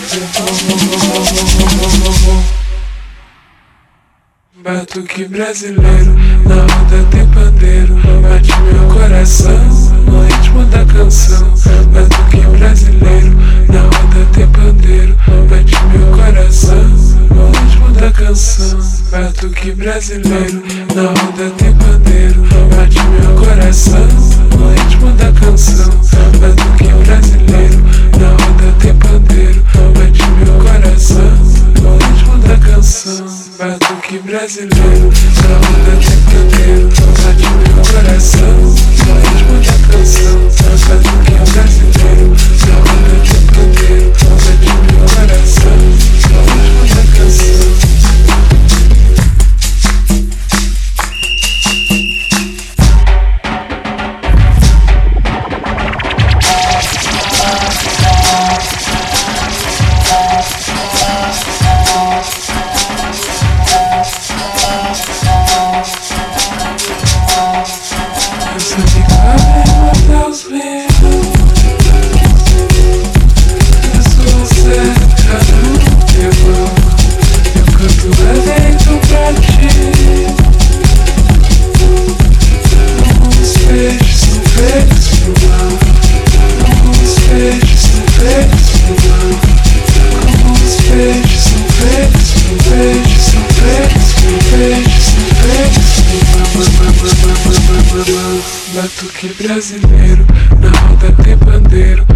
Batuque brasileiro, na roda tem pandeiro. Bate meu coração no ritmo da canção. Batuque brasileiro, na roda tem pandeiro. Bate meu coração no ritmo da canção. Batuque brasileiro, na roda tem pandeiro. Bate meu coração no ritmo da canção. Batuque brasileiro, na roda tem pandeiro. Bate meu coração no ritmo da canção. Batuque brasileiro, na roda tem pandeiro. Bate meu coração no ritmo da canção. Batuque brasileiro, na roda tem pandeiro. Bate meu coração no ritmo da canção. Batuque brasileiro, na roda tem pandeiro.